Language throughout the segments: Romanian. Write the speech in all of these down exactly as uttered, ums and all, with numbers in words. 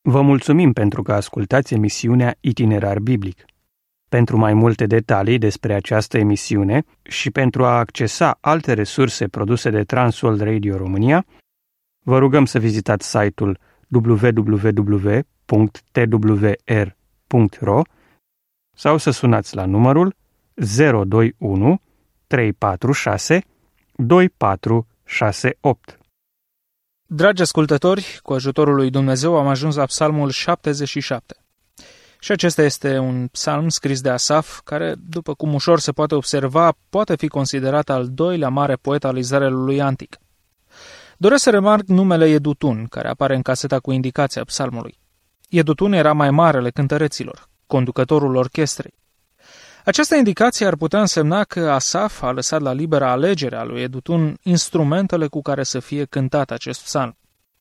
Vă mulțumim pentru că ascultați emisiunea Itinerar Biblic. Pentru mai multe detalii despre această emisiune și pentru a accesa alte resurse produse de Transworld Radio România, vă rugăm să vizitați site-ul w w w punct t w r punct r o sau să sunați la numărul zero doi unu trei patru șase doi patru șase opt. Dragi ascultători, cu ajutorul lui Dumnezeu am ajuns la Psalmul șaptezeci și șapte. Și acesta este un psalm scris de Asaf, care, după cum ușor se poate observa, poate fi considerat al doilea mare poet al Israelului antic. Doresc să remarc numele Iedutun, care apare în caseta cu indicația psalmului. Iedutun era mai marele cântăreților, conducătorul orchestrei. Această indicație ar putea însemna că Asaf a lăsat la libera alegere a lui Iedutun instrumentele cu care să fie cântat acest psalm.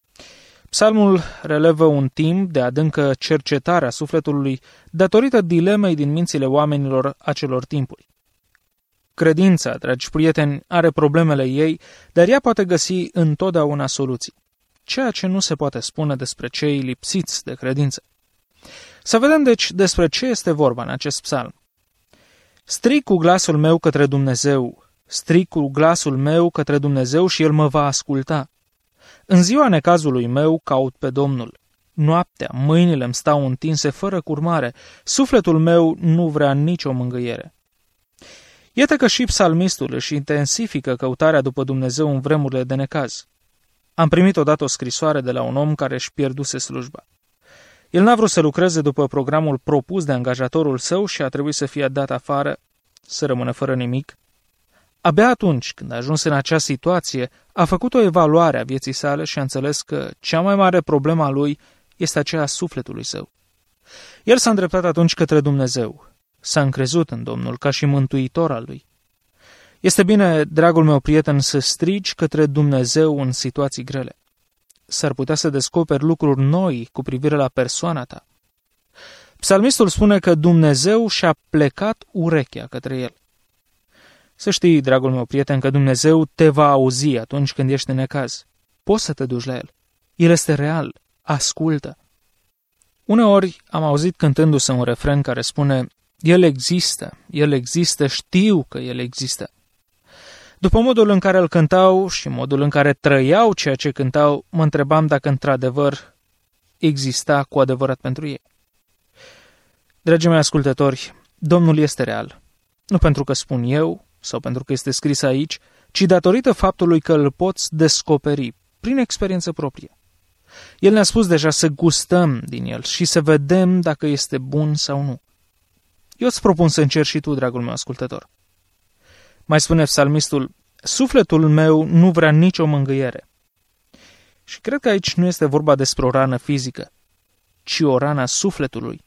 Psalmul relevă un timp de adâncă cercetare a sufletului datorită dilemei din mințile oamenilor acelor timpuri. Credința, dragi prieteni, are problemele ei, dar ea poate găsi întotdeauna soluții, ceea ce nu se poate spune despre cei lipsiți de credință. Să vedem deci despre ce este vorba în acest psalm. Strig cu glasul meu către Dumnezeu, strig cu glasul meu către Dumnezeu și El mă va asculta. În ziua necazului meu caut pe Domnul. Noaptea, mâinile îmi stau întinse fără curmare, sufletul meu nu vrea nicio mângâiere. Iată că și psalmistul își intensifică căutarea după Dumnezeu în vremurile de necaz. Am primit odată o scrisoare de la un om care își pierduse slujba. El n-a vrut să lucreze după programul propus de angajatorul său și a trebuit să fie dat afară, să rămână fără nimic. Abia atunci, când a ajuns în acea situație, a făcut o evaluare a vieții sale și a înțeles că cea mai mare problemă a lui este aceea a sufletului său. El s-a îndreptat atunci către Dumnezeu, s-a încrezut în Domnul ca și mântuitor al lui. Este bine, dragul meu prieten, să strigi către Dumnezeu în situații grele. S-ar putea să descoperi lucruri noi cu privire la persoana ta. Psalmistul spune că Dumnezeu și-a plecat urechea către el. Să știi, dragul meu prieten, că Dumnezeu te va auzi atunci când ești în necaz. Poți să te duci la El. El este real. Ascultă. Uneori am auzit cântându-se un refren care spune: El există, El există, știu că El există. După modul în care îl cântau și modul în care trăiau ceea ce cântau, mă întrebam dacă într-adevăr exista cu adevărat pentru ei. Dragii mei ascultători, Domnul este real. Nu pentru că spun eu sau pentru că este scris aici, ci datorită faptului că îl poți descoperi prin experiență proprie. El ne-a spus deja să gustăm din el și să vedem dacă este bun sau nu. Eu îți propun să încerci și tu, dragul meu ascultător. Mai spune psalmistul: sufletul meu nu vrea nicio mângâiere. Și cred că aici nu este vorba despre o rană fizică, ci o rană a sufletului.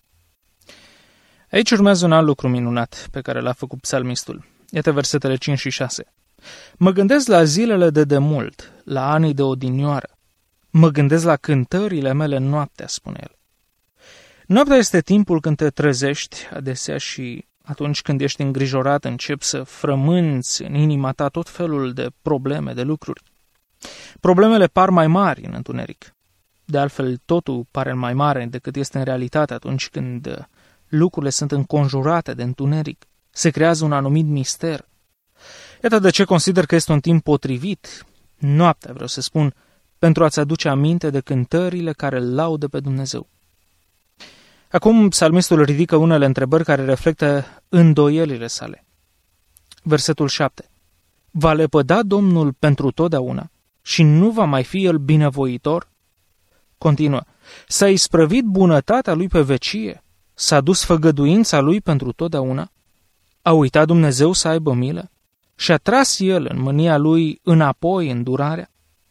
Aici urmează un alt lucru minunat pe care l-a făcut psalmistul. Iată versetele cinci și șase. Mă gândesc la zilele de demult, la anii de odinioară. Mă gândesc la cântările mele noaptea, spune el. Noaptea este timpul când te trezești, adesea și atunci când ești îngrijorat, începi să frămânți în inima ta tot felul de probleme, de lucruri. Problemele par mai mari în întuneric. De altfel, totul pare mai mare decât este în realitate atunci când lucrurile sunt înconjurate de întuneric. Se creează un anumit mister. Iată de ce consider că este un timp potrivit, noaptea vreau să spun, pentru a-ți aduce aminte de cântările care îl laudă pe Dumnezeu. Acum psalmistul ridică unele întrebări care reflectă îndoielile sale. Versetul șapte. Va lepăda Domnul pentru totdeauna și nu va mai fi El binevoitor? Continuă. S-a isprăvit bunătatea Lui pe vecie? S-a dus făgăduința Lui pentru totdeauna? A uitat Dumnezeu să aibă milă? Și-a tras El în mânia Lui înapoi îndurarea?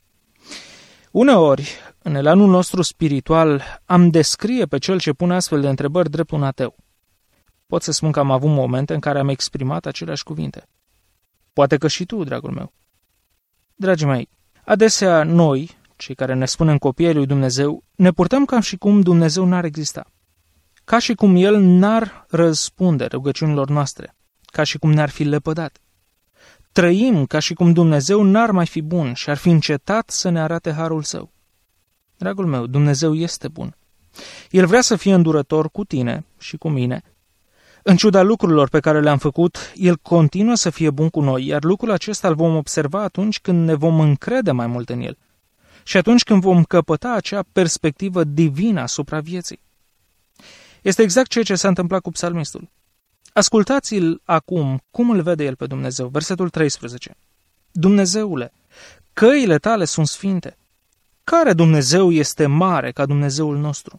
Uneori, în elanul nostru spiritual, am descrie pe cel ce pune astfel de întrebări drept un ateu. Pot să spun că am avut momente în care am exprimat aceleași cuvinte. Poate că și tu, dragul meu. Dragii mei, adesea noi, cei care ne spunem copiii lui Dumnezeu, ne purtăm ca și cum Dumnezeu n-ar exista. Ca și cum El n-ar răspunde rugăciunilor noastre, ca și cum ne-ar fi lepădat. Trăim ca și cum Dumnezeu n-ar mai fi bun și ar fi încetat să ne arate harul Său. Dragul meu, Dumnezeu este bun. El vrea să fie îndurător cu tine și cu mine. În ciuda lucrurilor pe care le-am făcut, El continuă să fie bun cu noi, iar lucrul acesta îl vom observa atunci când ne vom încrede mai mult în El și atunci când vom căpăta acea perspectivă divină asupra vieții. Este exact ceea ce s-a întâmplat cu psalmistul. Ascultați-l acum cum îl vede el pe Dumnezeu. Versetul treisprezece. Dumnezeule, căile tale sunt sfinte. Care Dumnezeu este mare ca Dumnezeul nostru?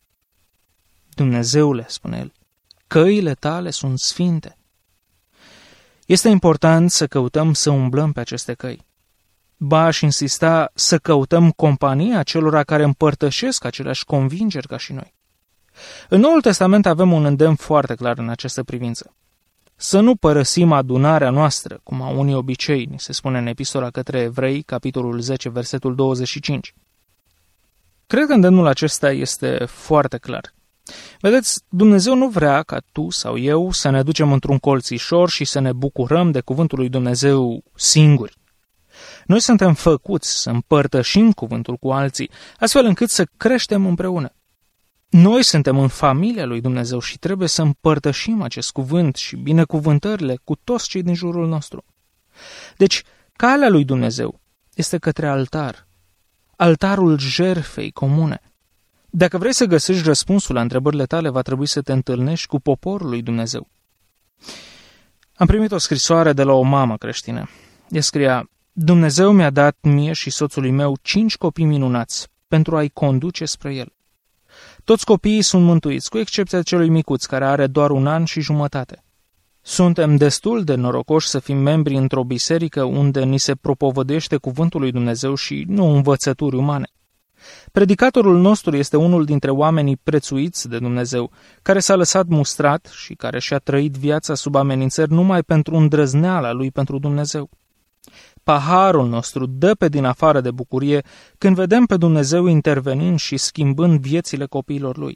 Dumnezeule, spune el, căile tale sunt sfinte. Este important să căutăm să umblăm pe aceste căi. Ba, aș insista să căutăm compania celora care împărtășesc aceleași convingeri ca și noi. În Noul Testament avem un îndemn foarte clar în această privință. Să nu părăsim adunarea noastră, cum au unii obicei, ni se spune în Epistola către Evrei, capitolul zece, versetul douăzeci și cinci. Cred că îndemnul acesta este foarte clar. Vedeți, Dumnezeu nu vrea ca tu sau eu să ne ducem într-un colțișor și să ne bucurăm de cuvântul lui Dumnezeu singuri. Noi suntem făcuți să împărtășim cuvântul cu alții, astfel încât să creștem împreună. Noi suntem în familia lui Dumnezeu și trebuie să împărtășim acest cuvânt și binecuvântările cu toți cei din jurul nostru. Deci, calea lui Dumnezeu este către altar, altarul jertfei comune. Dacă vrei să găsești răspunsul la întrebările tale, va trebui să te întâlnești cu poporul lui Dumnezeu. Am primit o scrisoare de la o mamă creștină. Ea scria: Dumnezeu mi-a dat mie și soțului meu cinci copii minunați pentru a-i conduce spre El. Toți copiii sunt mântuiți, cu excepția celui micuț, care are doar un an și jumătate. Suntem destul de norocoși să fim membri într-o biserică unde ni se propovădește cuvântul lui Dumnezeu și nu învățături umane. Predicatorul nostru este unul dintre oamenii prețuiți de Dumnezeu, care s-a lăsat mustrat și care și-a trăit viața sub amenințări numai pentru îndrăzneala lui pentru Dumnezeu. Paharul nostru dă pe din afară de bucurie când vedem pe Dumnezeu intervenind și schimbând viețile copiilor lui.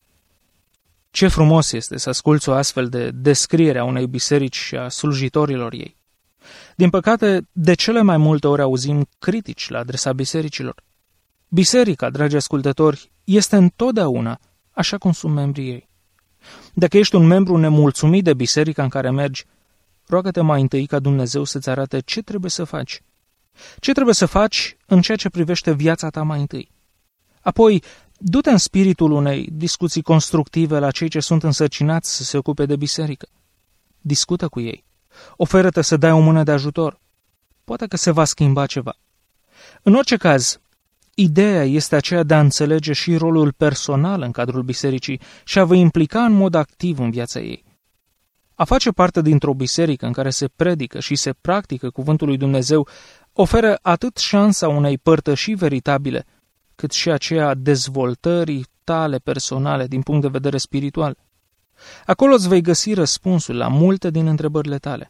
Ce frumos este să asculți o astfel de descriere a unei biserici și a slujitorilor ei. Din păcate, de cele mai multe ori auzim critici la adresa bisericilor. Biserica, dragi ascultători, este întotdeauna așa cum sunt membrii ei. Dacă ești un membru nemulțumit de biserica în care mergi, roagă-te mai întâi ca Dumnezeu să-ți arate ce trebuie să faci. Ce trebuie să faci în ceea ce privește viața ta mai întâi. Apoi, du-te în spiritul unei discuții constructive la cei ce sunt însărcinați să se ocupe de biserică. Discută cu ei. Oferă-te să dai o mână de ajutor. Poate că se va schimba ceva. În orice caz, ideea este aceea de a înțelege și rolul personal în cadrul bisericii și a vă implica în mod activ în viața ei. A face parte dintr-o biserică în care se predică și se practică cuvântul lui Dumnezeu oferă atât șansa unei părtășii veritabile, cât și aceea dezvoltării tale personale din punct de vedere spiritual. Acolo îți vei găsi răspunsul la multe din întrebările tale.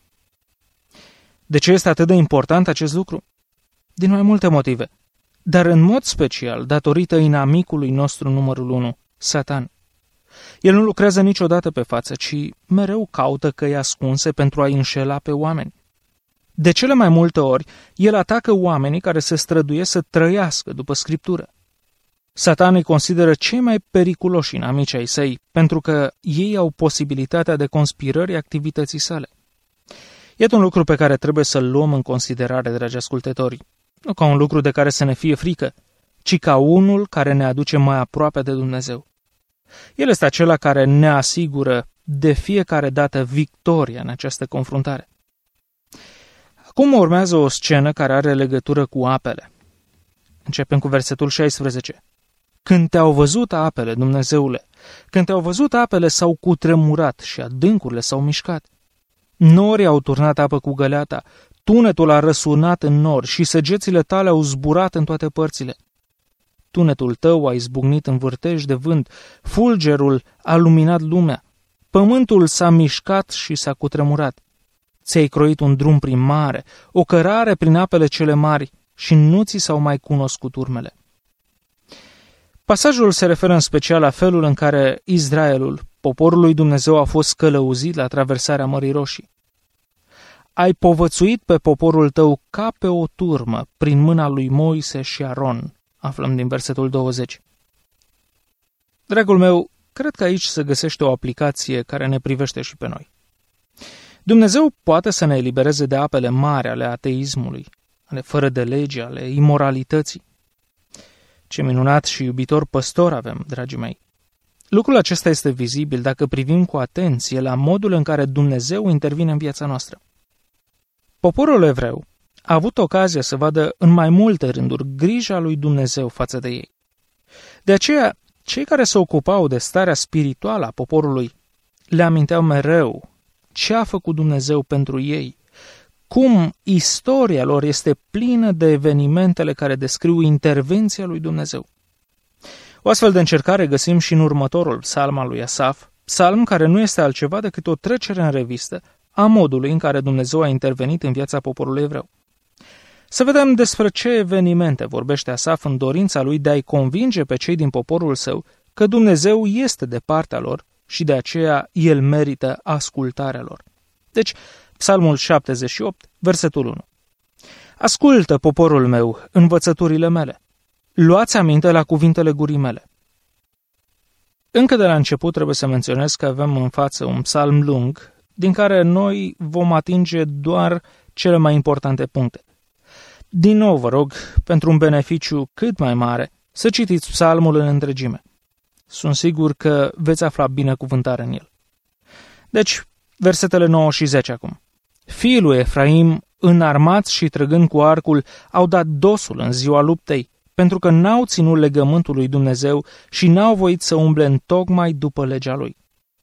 De ce este atât de important acest lucru? Din mai multe motive, dar în mod special datorită inamicului nostru numărul unu, Satan. El nu lucrează niciodată pe față, ci mereu caută căi ascunse pentru a-i înșela pe oameni. De cele mai multe ori, el atacă oamenii care se străduiesc să trăiască după Scriptură. Satan îi consideră cei mai periculoși inamici ai săi, pentru că ei au posibilitatea de conspirării activității sale. Iată un lucru pe care trebuie să-l luăm în considerare, dragi ascultători, nu ca un lucru de care să ne fie frică, ci ca unul care ne aduce mai aproape de Dumnezeu. El este acela care ne asigură de fiecare dată victoria în această confruntare. Acum urmează o scenă care are legătură cu apele. Începem cu versetul șaisprezece. Când te-au văzut apele, Dumnezeule, când te-au văzut apele s-au cutremurat și adâncurile s-au mișcat. Norii au turnat apă cu găleata, tunetul a răsunat în nori și săgețile tale au zburat în toate părțile. Tunetul tău a izbucnit în vârtej de vânt, fulgerul a luminat lumea, pământul s-a mișcat și s-a cutremurat. Ți-ai croit un drum prin mare, o cărare prin apele cele mari și nu ți s-au mai cunoscut urmele. Pasajul se referă în special la felul în care Israelul, poporul lui Dumnezeu, a fost călăuzit la traversarea Mării Roșii. Ai povățuit pe poporul tău ca pe o turmă prin mâna lui Moise și Aron, aflăm din versetul douăzeci. Dragul meu, cred că aici se găsește o aplicație care ne privește și pe noi. Dumnezeu poate să ne elibereze de apele mari ale ateismului, ale fără de lege, ale imoralității. Ce minunat și iubitor păstor avem, dragii mei! Lucrul acesta este vizibil dacă privim cu atenție la modul în care Dumnezeu intervine în viața noastră. Poporul evreu a avut ocazia să vadă în mai multe rânduri grija lui Dumnezeu față de ei. De aceea, cei care se ocupau de starea spirituală a poporului le aminteau mereu ce a făcut Dumnezeu pentru ei, cum istoria lor este plină de evenimentele care descriu intervenția lui Dumnezeu. O astfel de încercare găsim și în următorul psalm al lui Asaf, psalm care nu este altceva decât o trecere în revistă a modului în care Dumnezeu a intervenit în viața poporului evreu. Să vedem despre ce evenimente vorbește Asaf în dorința lui de a-i convinge pe cei din poporul său că Dumnezeu este de partea lor și de aceea el merită ascultarea lor. Deci, psalmul șaptezeci și opt, versetul unu. Ascultă, poporul meu, învățăturile mele. Luați aminte la cuvintele gurii mele. Încă de la început trebuie să menționez că avem în față un psalm lung, din care noi vom atinge doar cele mai importante puncte. Din nou vă rog, pentru un beneficiu cât mai mare, să citiți psalmul în întregime. Sunt sigur că veți afla binecuvântare în el. Deci, versetele nouă și zece acum. Fiii lui Efraim, înarmați și trăgând cu arcul, au dat dosul în ziua luptei, pentru că n-au ținut legământul lui Dumnezeu și n-au voit să umble întocmai după legea lui.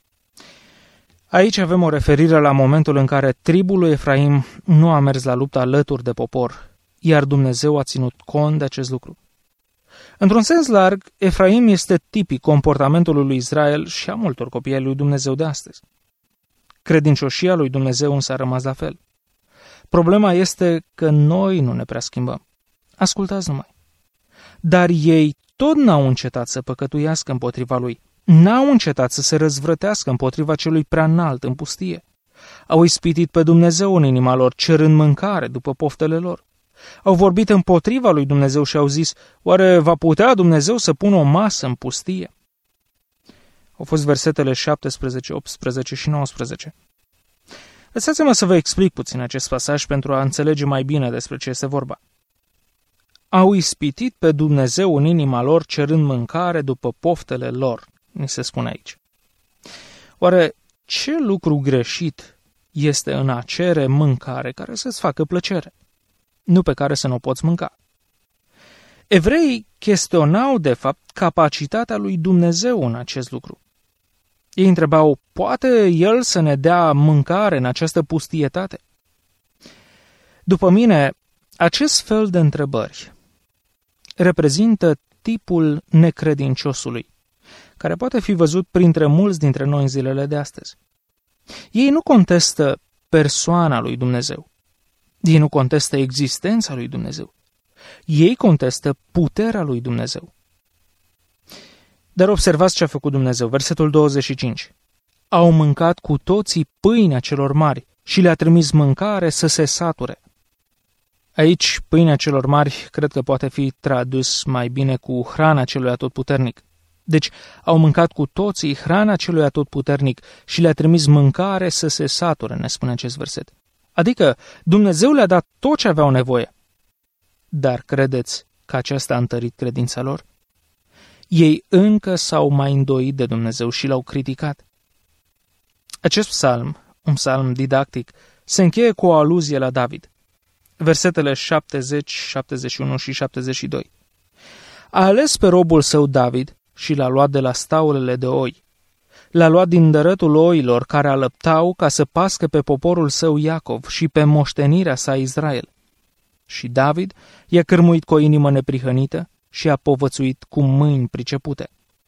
Aici avem o referire la momentul în care tribul lui Efraim nu a mers la luptă alături de popor, iar Dumnezeu a ținut cont de acest lucru. Într-un sens larg, Efraim este tipic comportamentului lui Israel și a multor copii ai lui Dumnezeu de astăzi. Credincioșia lui Dumnezeu însă a rămas la fel. Problema este că noi nu ne prea schimbăm. Ascultați numai. Dar ei tot n-au încetat să păcătuiască împotriva lui. N-au încetat să se răzvrătească împotriva celui prea înalt în pustie. Au ispitit pe Dumnezeu în inima lor, cerând mâncare după poftele lor. Au vorbit împotriva lui Dumnezeu și au zis, oare va putea Dumnezeu să pună o masă în pustie? Au fost versetele șaptesprezece, optsprezece și nouăsprezece. Lăsați-mă să vă explic puțin acest pasaj pentru a înțelege mai bine despre ce este vorba. Au ispitit pe Dumnezeu în inima lor, cerând mâncare după poftele lor, ni se spune aici. Oare ce lucru greșit este în a cere mâncare care să-ți facă plăcere, nu pe care să nu o poți mânca? Evreii chestionau, de fapt, capacitatea lui Dumnezeu în acest lucru. Ei întrebau, poate El să ne dea mâncare în această pustietate? După mine, acest fel de întrebări reprezintă tipul necredinciosului, care poate fi văzut printre mulți dintre noi în zilele de astăzi. Ei nu contestă persoana lui Dumnezeu. Ei nu contestă existența lui Dumnezeu. Ei contestă puterea lui Dumnezeu. Dar observați ce a făcut Dumnezeu, versetul douăzeci și cinci. Au mâncat cu toții pâinea celor mari și le-a trimis mâncare să se sature. Aici, pâinea celor mari, cred că poate fi tradus mai bine cu hrana celui atotputernic. Deci, au mâncat cu toții hrana celui atotputernic și le-a trimis mâncare să se sature, ne spune acest verset. Adică, Dumnezeu le-a dat tot ce aveau nevoie. Dar credeți că aceasta a întărit credința lor? Ei încă s-au mai îndoit de Dumnezeu și l-au criticat. Acest psalm, un psalm didactic, se încheie cu o aluzie la David. Versetele șaptezeci, șaptezeci și unu și șaptezeci și doi. A ales pe robul său David și l-a luat de la staulele de oi. L-a luat din dărătul oilor care alăptau ca să pască pe poporul său Iacov și pe moștenirea sa Israel. Și David i-a cârmuit cu o inimă neprihănită și a povățuit cu mâini pricepute.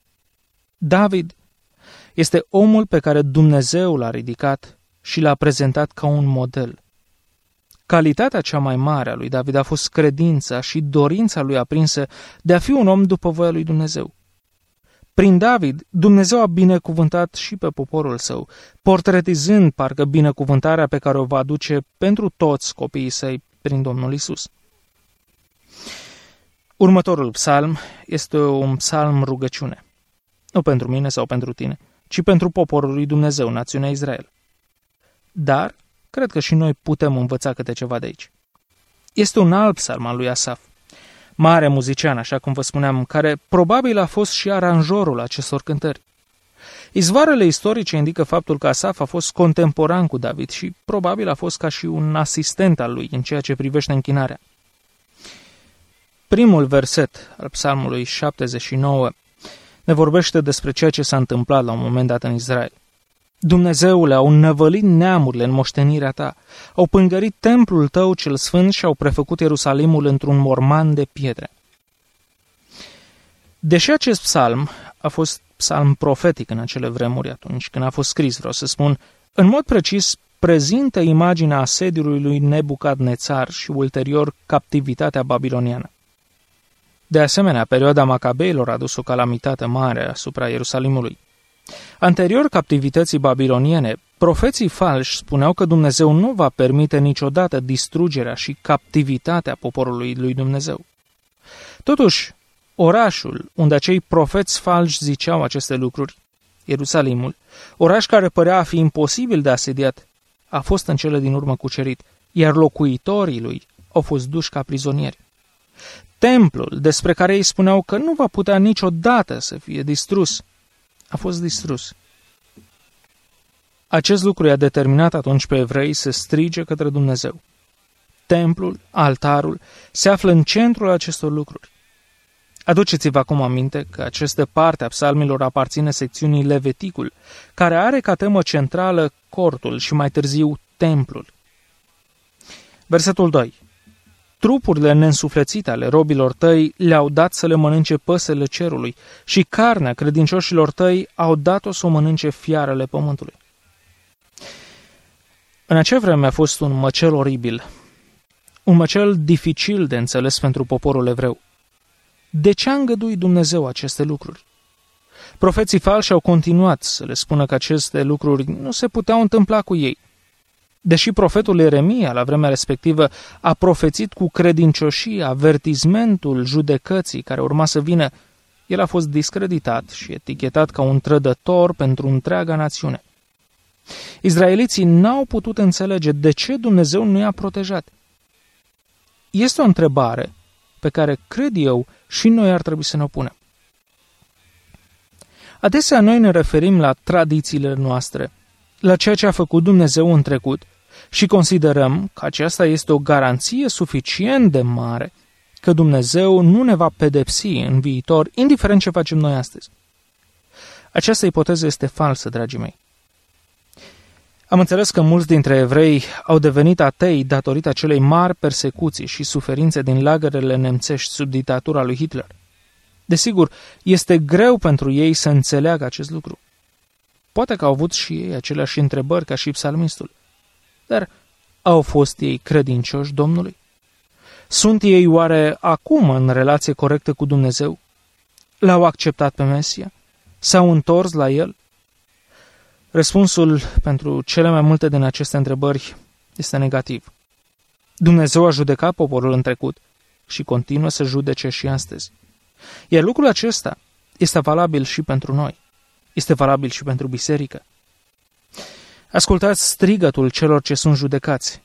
David este omul pe care Dumnezeu l-a ridicat și l-a prezentat ca un model. Calitatea cea mai mare a lui David a fost credința și dorința lui aprinsă de a fi un om după voia lui Dumnezeu. Prin David, Dumnezeu a binecuvântat și pe poporul său, portretizând parcă binecuvântarea pe care o va aduce pentru toți copiii săi prin Domnul Isus. Următorul psalm este un psalm rugăciune. Nu pentru mine sau pentru tine, ci pentru poporul lui Dumnezeu, națiunea Israel. Dar cred că și noi putem învăța câte ceva de aici. Este un alt psalm al lui Asaf, mare muzician, așa cum vă spuneam, care probabil a fost și aranjorul acestor cântări. Izvoarele istorice indică faptul că Asaf a fost contemporan cu David și probabil a fost ca și un asistent al lui în ceea ce privește închinarea. Primul verset al psalmului șaptezeci și nouă ne vorbește despre ceea ce s-a întâmplat la un moment dat în Israel. Dumnezeule, au năvălit neamurile în moștenirea ta, au pângărit templul tău cel sfânt și au prefăcut Ierusalimul într-un morman de pietre. Deși acest psalm a fost psalm profetic în acele vremuri, atunci când a fost scris, vreau să spun, în mod precis prezintă imaginea asediului lui Nebucadnețar și ulterior captivitatea babiloniană. De asemenea, perioada Macabeilor a adus o calamitate mare asupra Ierusalimului. Anterior captivității babiloniene, profeții falși spuneau că Dumnezeu nu va permite niciodată distrugerea și captivitatea poporului lui Dumnezeu. Totuși, orașul unde acei profeți falși ziceau aceste lucruri, Ierusalimul, oraș care părea a fi imposibil de asediat, a fost în cele din urmă cucerit, iar locuitorii lui au fost duși ca prizonieri. Templul, despre care ei spuneau că nu va putea niciodată să fie distrus, a fost distrus. Acest lucru i-a determinat atunci pe evrei să strige către Dumnezeu. Templul, altarul, se află în centrul acestor lucruri. Aduceți-vă acum aminte că această parte a psalmilor aparține secțiunii Leviticul, care are ca temă centrală cortul și mai târziu templul. Versetul doi. Trupurile neînsuflețite ale robilor tăi le-au dat să le mănânce păsele cerului și carnea credincioșilor tăi au dat-o să o mănânce fiarele pământului. În acea vreme a fost un măcel oribil, un măcel dificil de înțeles pentru poporul evreu. De ce a îngăduit Dumnezeu aceste lucruri? Profeții falși au continuat să le spună că aceste lucruri nu se puteau întâmpla cu ei. Deși profetul Ieremia, la vremea respectivă, a profețit cu credincioșie avertizmentul judecății care urma să vină, el a fost discreditat și etichetat ca un trădător pentru întreaga națiune. Izraeliții n-au putut înțelege de ce Dumnezeu nu i-a protejat. Este o întrebare pe care, cred eu, și noi ar trebui să ne o punem. Adesea noi ne referim la tradițiile noastre, la ceea ce a făcut Dumnezeu în trecut și considerăm că aceasta este o garanție suficient de mare că Dumnezeu nu ne va pedepsi în viitor, indiferent ce facem noi astăzi. Această ipoteză este falsă, dragii mei. Am înțeles că mulți dintre evrei au devenit atei datorită acelei mari persecuții și suferințe din lagărele nemțești sub dictatura lui Hitler. Desigur, este greu pentru ei să înțeleagă acest lucru. Poate că au avut și ei aceleași întrebări ca și psalmistul. Dar au fost ei credincioși Domnului? Sunt ei oare acum în relație corectă cu Dumnezeu? L-au acceptat pe Mesia? S-au întors la El? Răspunsul pentru cele mai multe din aceste întrebări este negativ. Dumnezeu a judecat poporul în trecut și continuă să judece și astăzi. Iar lucrul acesta este valabil și pentru noi. Este valabil și pentru biserică. Ascultați strigătul celor ce sunt judecați.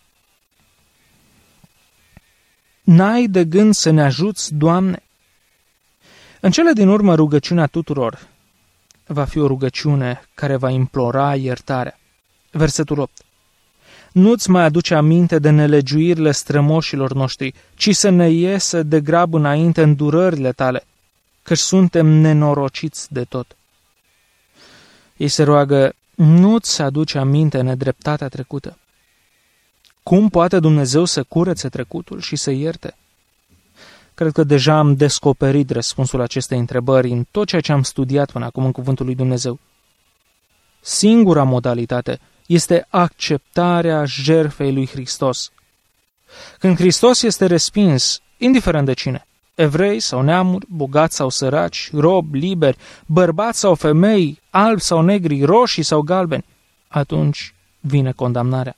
N-ai de gând să ne ajuți, Doamne? În cele din urmă, rugăciunea tuturor va fi o rugăciune care va implora iertarea. Versetul opt. Nu-ți mai aduce aminte de nelegiuirile strămoșilor noștri, ci să ne iese de grab înainte îndurările tale, căci suntem nenorociți de tot. Ei se roagă, nu-ți aduce aminte nedreptatea trecută. Cum poate Dumnezeu să curețe trecutul și să ierte? Cred că deja am descoperit răspunsul acestei întrebări în tot ceea ce am studiat până acum în Cuvântul lui Dumnezeu. Singura modalitate este acceptarea jertfei lui Hristos. Când Hristos este respins, indiferent de cine, evrei sau neamuri, bogați sau săraci, robi, liberi, bărbați sau femei, albi sau negri, roșii sau galbeni, atunci vine condamnarea.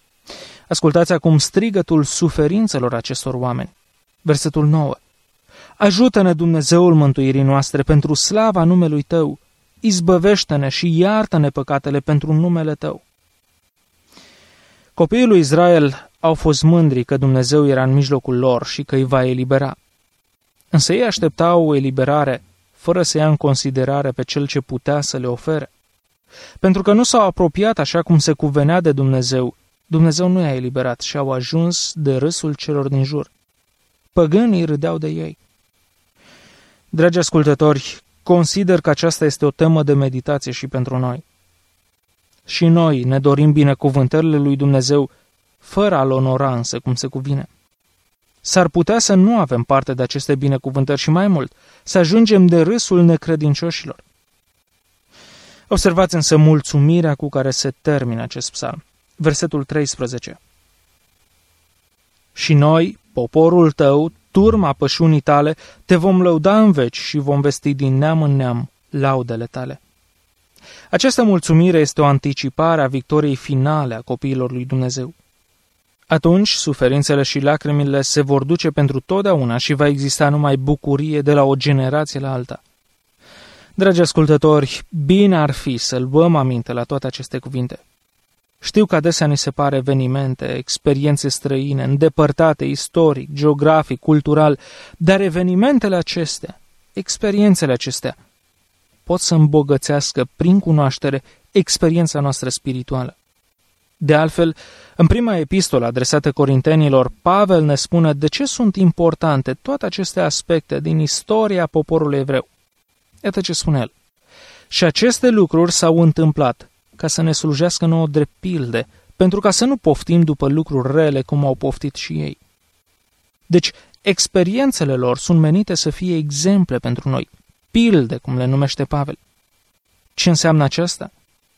Ascultați acum strigătul suferințelor acestor oameni. Versetul nouă. Ajută-ne, Dumnezeul mântuirii noastre, pentru slava numelui Tău. Izbăvește-ne și iartă-ne păcatele pentru numele Tău. Copiii lui Israel au fost mândri că Dumnezeu era în mijlocul lor și că îi va elibera. Însă ei așteptau o eliberare fără să ia în considerare pe cel ce putea să le ofere. Pentru că nu s-au apropiat așa cum se cuvenea de Dumnezeu, Dumnezeu nu i-a eliberat și au ajuns de râsul celor din jur. Păgânii râdeau de ei. Dragi ascultători, consider că aceasta este o temă de meditație și pentru noi. Și noi ne dorim binecuvântările lui Dumnezeu, fără a-L onora însă cum se cuvine. S-ar putea să nu avem parte de aceste binecuvântări și mai mult, să ajungem de râsul necredincioșilor. Observați însă mulțumirea cu care se termină acest psalm. Versetul treisprezece. Și noi, poporul tău, turma pășunii tale, te vom lăuda în veci și vom vesti din neam în neam laudele tale. Această mulțumire este o anticipare a victoriei finale a copiilor lui Dumnezeu. Atunci, suferințele și lacrimile se vor duce pentru totdeauna și va exista numai bucurie de la o generație la alta. Dragi ascultători, bine ar fi să luăm aminte la toate aceste cuvinte. Știu că adesea ni se pare evenimente, experiențe străine, îndepărtate, istoric, geografic, cultural, dar evenimentele acestea, experiențele acestea, pot să îmbogățească prin cunoaștere experiența noastră spirituală. De altfel, în prima epistolă adresată corintenilor, Pavel ne spune de ce sunt importante toate aceste aspecte din istoria poporului evreu. Iată ce spune el. Și aceste lucruri s-au întâmplat ca să ne slujească nouă drept pilde, pentru ca să nu poftim după lucruri rele cum au poftit și ei. Deci, experiențele lor sunt menite să fie exemple pentru noi, pilde, cum le numește Pavel. Ce înseamnă aceasta?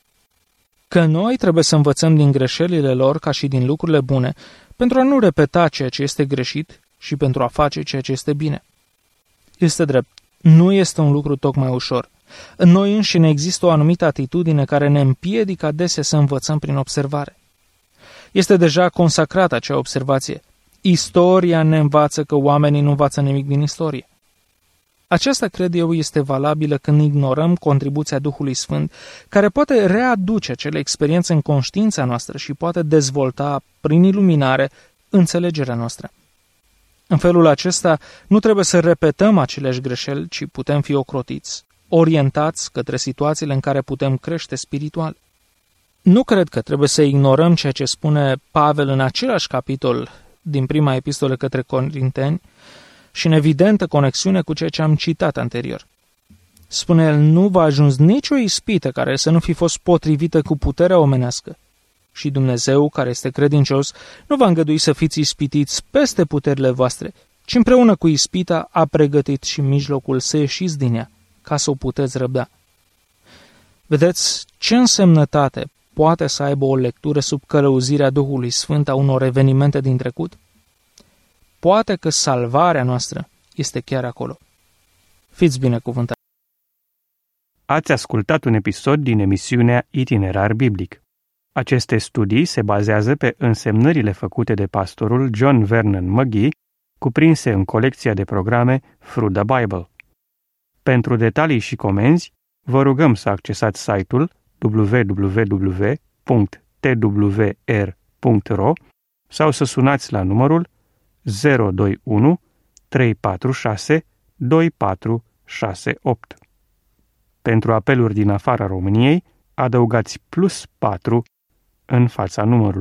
Că noi trebuie să învățăm din greșelile lor ca și din lucrurile bune, pentru a nu repeta ceea ce este greșit și pentru a face ceea ce este bine. Este drept, nu este un lucru tocmai ușor. În noi înșine există o anumită atitudine care ne împiedică adesea să învățăm prin observare. Este deja consacrată acea observație. Istoria ne învață că oamenii nu învață nimic din istorie. Aceasta, cred eu, este valabilă când ignorăm contribuția Duhului Sfânt, care poate readuce acele experiențe în conștiința noastră și poate dezvolta, prin iluminare, înțelegerea noastră. În felul acesta, nu trebuie să repetăm aceleași greșeli, ci putem fi ocrotiți, orientați către situațiile în care putem crește spiritual. Nu cred că trebuie să ignorăm ceea ce spune Pavel în același capitol din prima epistolă către Corinteni și în evidentă conexiune cu ceea ce am citat anterior. Spune el, nu va ajuns nicio ispită care să nu fi fost potrivită cu puterea omenească. Și Dumnezeu, care este credincios, nu va îngădui să fiți ispitiți peste puterile voastre, ci împreună cu ispita a pregătit și mijlocul să ieșiți din ea, ca să o puteți răbda. Vedeți ce însemnătate poate să aibă o lectură sub călăuzirea Duhului Sfânt a unor evenimente din trecut? Poate că salvarea noastră este chiar acolo. Fiți binecuvântați! Ați ascultat un episod din emisiunea Itinerar Biblic. Aceste studii se bazează pe însemnările făcute de pastorul John Vernon McGee, cuprinse în colecția de programe Through the Bible. Pentru detalii și comenzi, vă rugăm să accesați site-ul w w w punct t w r punct r o sau să sunați la numărul zero doi unu trei patru șase doi patru șase opt. Pentru apeluri din afara României, adăugați plus patru în fața numărului.